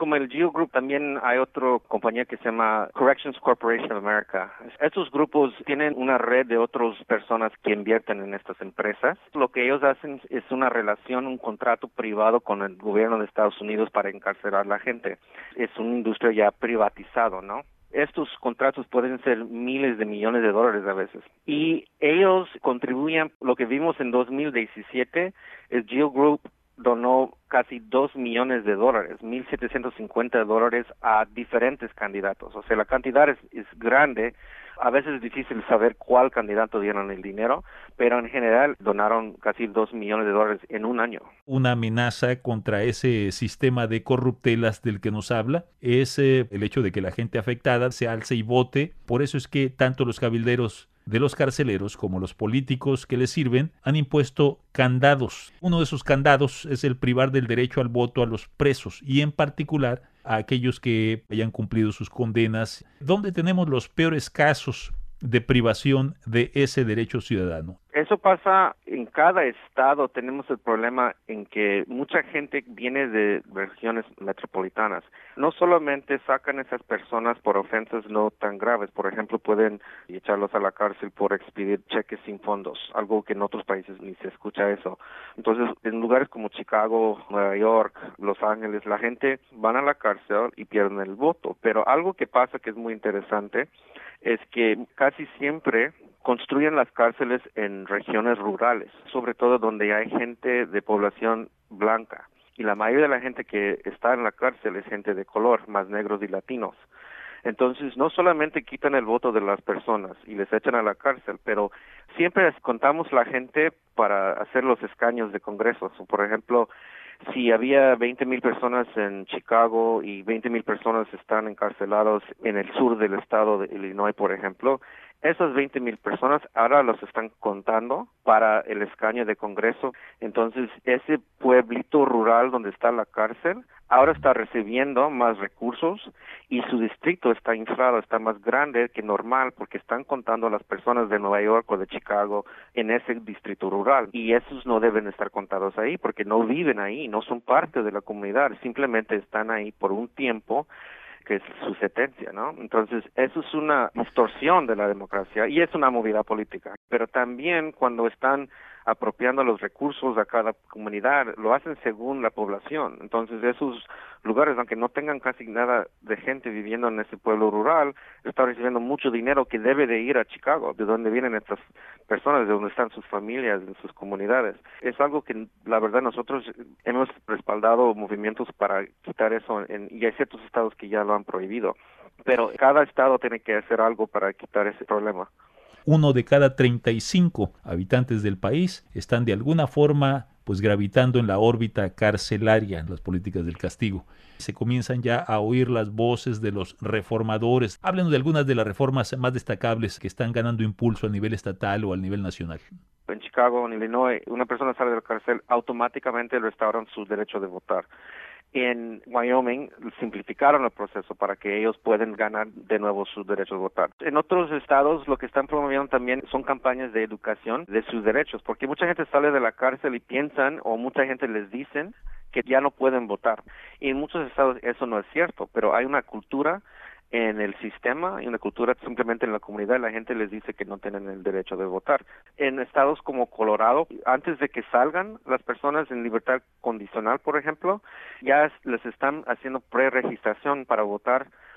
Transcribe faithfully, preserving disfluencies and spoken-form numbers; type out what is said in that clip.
como el Geo Group, también hay otra compañía que se llama Corrections Corporation of America. Estos grupos tienen una red de otras personas que invierten en estas empresas. Lo que ellos hacen es una relación, un contrato privado con el gobierno de Estados Unidos para encarcelar a la gente. Es una industria ya privatizada, ¿no? Estos contratos pueden ser miles de millones de dólares a veces. Y ellos contribuyen, lo que vimos en dos mil diecisiete, el Geo Group donó casi dos millones de dólares, mil setecientos cincuenta dólares a diferentes candidatos. O sea, la cantidad es, es grande. A veces es difícil saber cuál candidato dieron el dinero, pero en general donaron casi dos millones de dólares en un año. Una amenaza contra ese sistema de corruptelas del que nos habla es eh, el hecho de que la gente afectada se alce y vote. Por eso es que tanto los cabilderos de los carceleros como los políticos que les sirven han impuesto candados. Uno de esos candados es el privar del derecho al voto a los presos y en particular a aquellos que hayan cumplido sus condenas, donde tenemos los peores casos de privación de ese derecho ciudadano. Eso pasa en cada estado. Tenemos el problema en que mucha gente viene de regiones metropolitanas. No solamente sacan esas personas por ofensas no tan graves. Por ejemplo, pueden echarlos a la cárcel por expedir cheques sin fondos, algo que en otros países ni se escucha eso. Entonces, en lugares como Chicago, Nueva York, Los Ángeles, la gente van a la cárcel y pierden el voto. Pero algo que pasa que es muy interesante es que casi siempre construyen las cárceles en regiones rurales, sobre todo donde hay gente de población blanca. Y la mayoría de la gente que está en la cárcel es gente de color, más negros y latinos. Entonces, no solamente quitan el voto de las personas y les echan a la cárcel, pero siempre contamos la gente para hacer los escaños de congresos. Por ejemplo, si había veinte mil personas en Chicago y veinte mil personas están encarcelados en el sur del estado de Illinois, por ejemplo, esas veinte mil personas ahora los están contando para el escaño de Congreso. Entonces, ese pueblito rural donde está la cárcel ahora está recibiendo más recursos y su distrito está inflado, está más grande que normal porque están contando a las personas de Nueva York o de Chicago en ese distrito rural. Y esos no deben estar contados ahí porque no viven ahí, no son parte de la comunidad, simplemente están ahí por un tiempo que es su sentencia, ¿no? Entonces, eso es una distorsión de la democracia y es una movida política. Pero también cuando están apropiando los recursos a cada comunidad, lo hacen según la población. Entonces, esos lugares, aunque no tengan casi nada de gente viviendo en ese pueblo rural, están recibiendo mucho dinero que debe de ir a Chicago, de donde vienen estas personas, de donde están sus familias, de sus comunidades. Es algo que, la verdad, nosotros hemos respaldado movimientos para quitar eso, en, y hay ciertos estados que ya lo han prohibido. Pero cada estado tiene que hacer algo para quitar ese problema. Uno de cada treinta y cinco habitantes del país están de alguna forma pues gravitando en la órbita carcelaria en las políticas del castigo. Se comienzan ya a oír las voces de los reformadores. Háblenos de algunas de las reformas más destacables que están ganando impulso a nivel estatal o a nivel nacional. En Chicago, en Illinois, una persona sale de la cárcel, automáticamente restauran su derecho de votar. En Wyoming simplificaron el proceso para que ellos puedan ganar de nuevo sus derechos de votar. En otros estados lo que están promoviendo también son campañas de educación de sus derechos, porque mucha gente sale de la cárcel y piensan, o mucha gente les dicen que ya no pueden votar. Y en muchos estados eso no es cierto, pero hay una cultura en el sistema y una cultura simplemente en la comunidad, la gente les dice que no tienen el derecho de votar. En estados como Colorado, antes de que salgan las personas en libertad condicional, por ejemplo, ya les están haciendo preregistración para votar